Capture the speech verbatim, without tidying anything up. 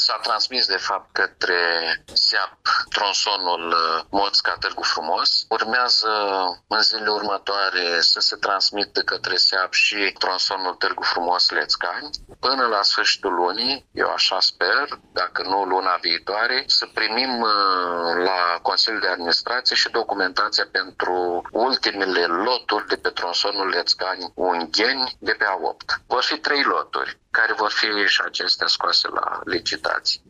S-a transmis de fapt către SEAP tronsonul Moțca Târgu Frumos. Urmează în zilele următoare să se transmită către SEAP și tronsonul Târgu Frumos Lețcani. Până la sfârșitul lunii, eu așa sper, dacă nu luna viitoare, să primim la Consiliul de Administrație și documentația pentru ultimele loturi de pe tronsonul Lețcani Ungheni de pe A opt. Vor fi trei loturi, care vor fi și acestea scoase la licitații.